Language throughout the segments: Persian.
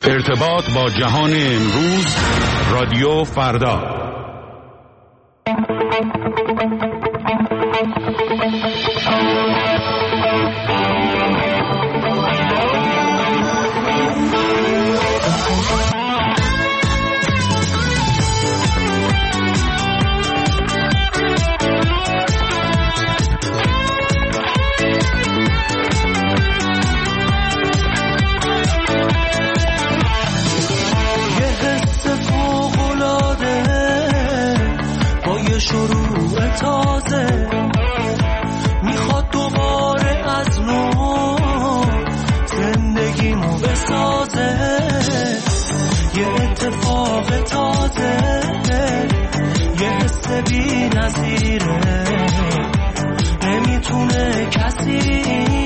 ارتباط با جهان امروز، رادیو فردا. نمیتونه کسی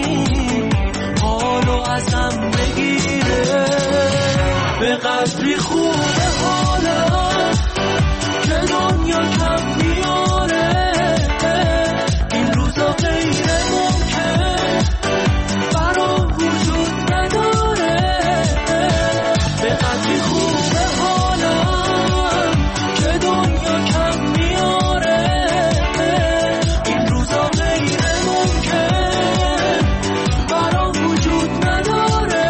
حالو ازم بگیره، به قدری خوبه حالا که دنیا کم میاره، این روزا غیر ممکن برام وجود نداره، به قدری خوبه حالا که دنیا کم میاره، این روزا غیر ممکن برام وجود نداره.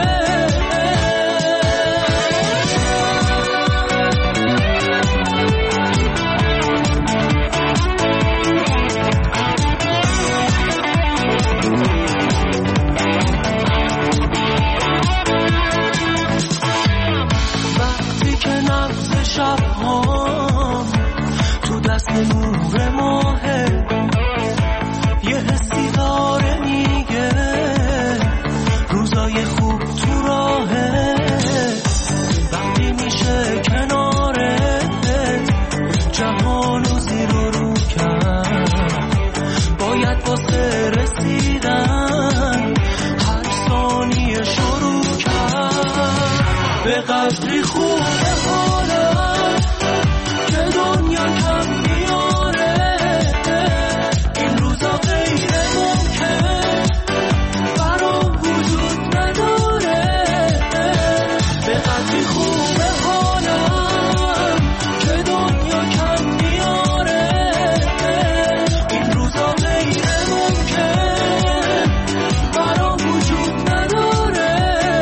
وقتی که نبض شب‌هام تو دست نور ماهه، یه حسی داره میگه روزای خوب تو راهه، وقتی میشه کنارت جهانو زیر و رو کرد، باید واسه رسیدن هر ثانیه شروع کرد، به قدری خوبه حالا که دنیا کم میاره، این روزا غیر ممکن برام وجود نداره، به قدری خوبه حالا که دنیا کم میاره، این روزا غیر ممکن برام وجود نداره.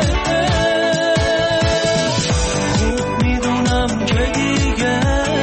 خوب میدونم که دیگه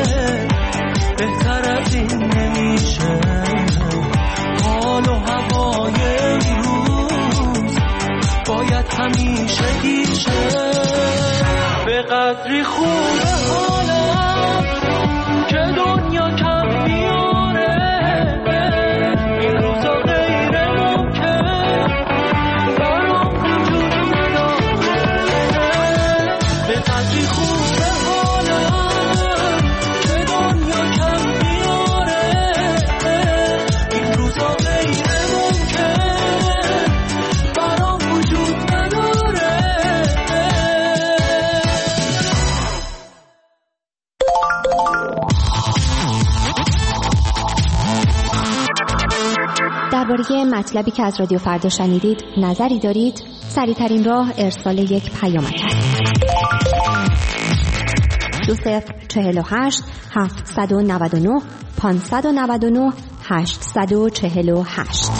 بهتر از این نمیشه، حال و هوای امروز باید همیشه گیشه، به قدری خوبه حالا که دنیا کم میاره، این روزا غیر ممکن برام وجود نداره، به قدری خوبه حالا که دنیا کم میاره، این روزا غیر ممکن برام وجود نداره. درباره مطلبی که از رادیو فردا شنیدید نظری دارید؟ سریع‌ترین راه ارسال یک پیامک است. 2048 799 599 848.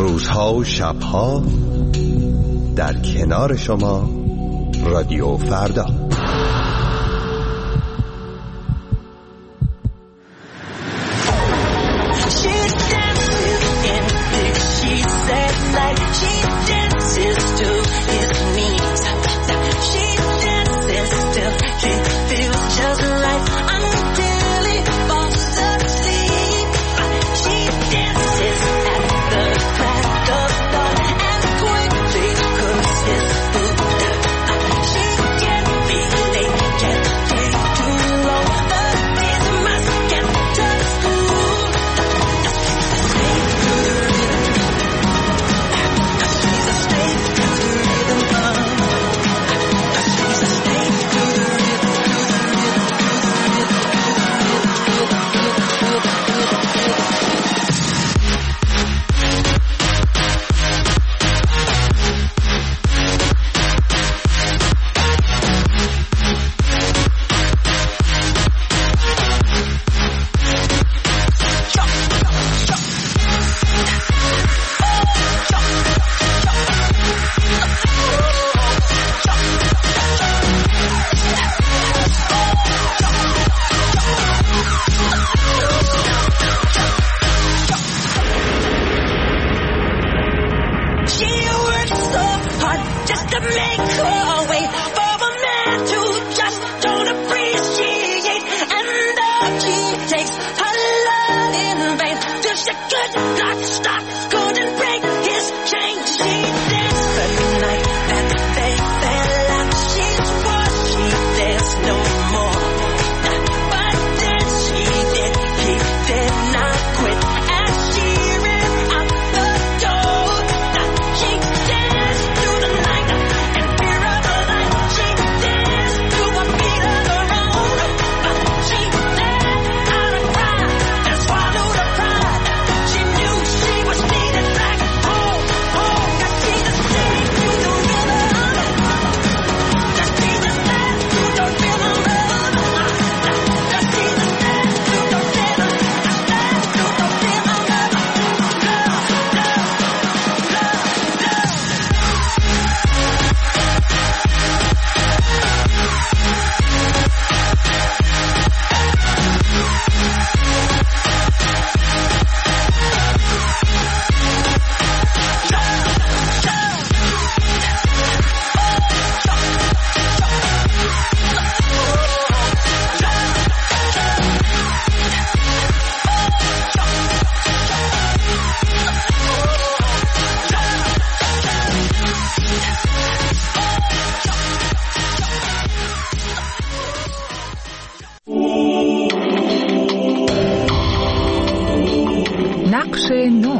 روزها و شبها در کنار شما رادیو فردا. نقش نو.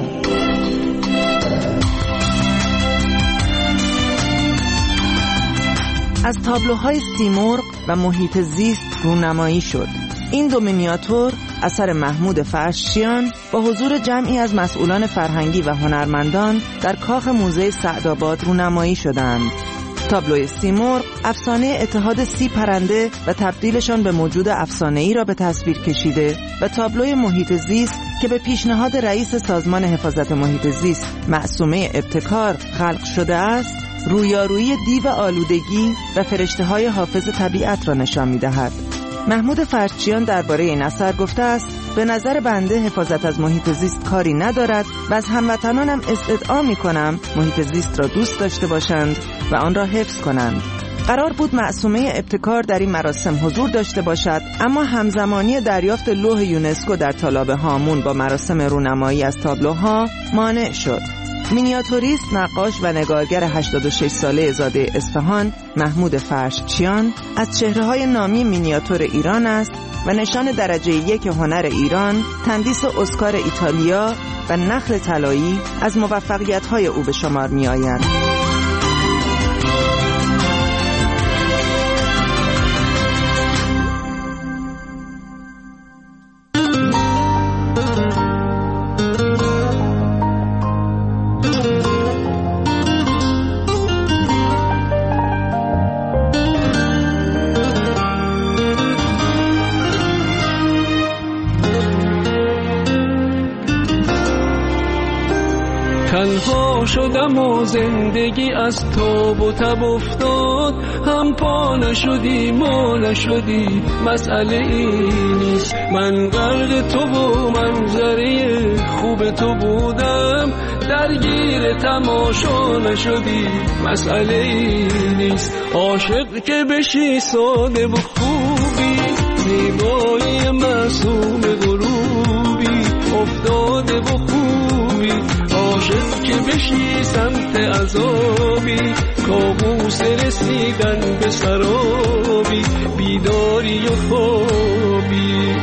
از تابلوهای سیمرغ و محیط زیست رونمایی شد. این دو مینیاتور اثر محمود فرشچیان با حضور جمعی از مسئولان فرهنگی و هنرمندان در کاخ موزه سعدآباد رونمایی شدند. تابلوی سیمرغ افسانه اتحاد 30 پرنده و تبدیلشان به موجود افسانه‌ای را به تصویر کشیده و تابلوی محیط زیست که به پیشنهاد رئیس سازمان حفاظت محیط زیست معصومه ابتکار خلق شده است، رویارویی دیو آلودگی و فرشته‌های حافظ طبیعت را نشان می‌دهد. محمود فرشچیان درباره این اثر گفته است: به نظر بنده حفاظت از محیط زیست کاری ندارد و از هموطنانم استدعا می‌کنم محیط زیست را دوست داشته باشند و آن را حفظ کنند. قرار بود معصومه ابتکار در این مراسم حضور داشته باشد، اما همزمانی دریافت لوح یونسکو در تالاب هامون با مراسم رونمایی از تابلوها مانع شد. مینیاتوریست، نقاش و نگارگر 86 ساله زاده اصفهان محمود فرشچیان از چهره‌های نامی مینیاتور ایران است و نشان درجه 1 هنر ایران، تندیس اسکار ایتالیا و نخل طلایی از موفقیت‌های او به شمار می‌آیند. تنها شدم و زندگی از تاب و تب افتاد، هم پا نشدی ما نشدی، مسئله این نیست. من غرق تو و منظره خوب تو بودم، درگیر تماشا نشدی، مسئله این نیست. عاشق که بشی ساده و خوبی، زیبایی معصوم غروبی، افتاده و خوبی. عاشق که بشی سمت عذابی، کابوس رسیدن به سرابی، بیداری و خوابی.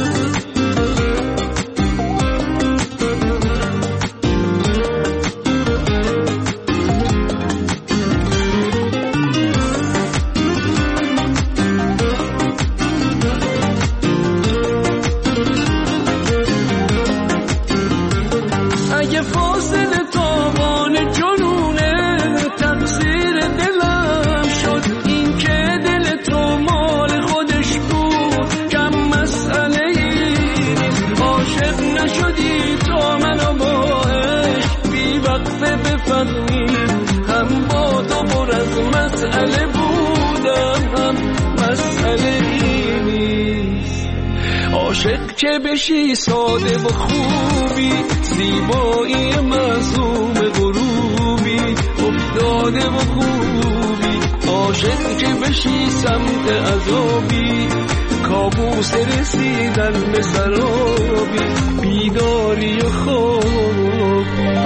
اگه فاصله تاوان جنونه، تقصیر دلم شد این که دل تو مال خودش بود، کم مسئله ای نیست. عاشق نشدی تا منو با عشق بی وقفه بفهمی، هم با تو پر از مسئله بودم، هم مسئله ای نیست. عاشق که بشی ساده و خوبی، زیبایی معصوم غروبی، افتاده و خوبی. عاشق که بشی سمت عذابی، کابوس رسیدن به سرابی، بیداری و خوابی.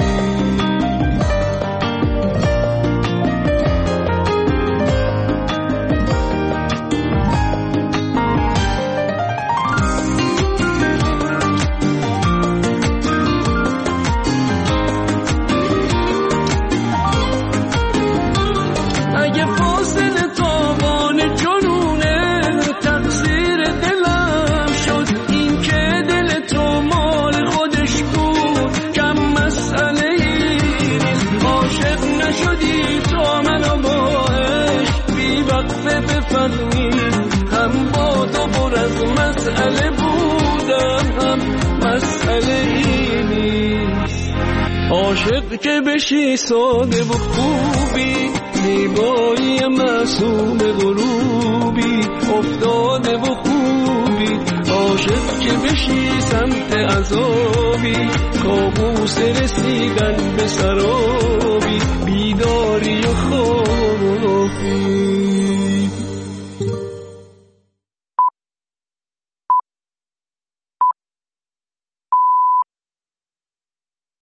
اگه فاصله تاوان جنونه، تقصیر دلم شد این که دل تو مال خودش بود، کم مسئله ای نیست. عاشق نشدی تا منو با عشق بی وقفه بفهمی، هم با تو پر از مسئله بودم، هم مسئله ای نیست. عاشق که بشی ساده و خوبی، زیبایی معصوم غروبی، افتاده و خوبی. عاشق که بشی سمت عذابی، کابوس رسیدن به سرابی.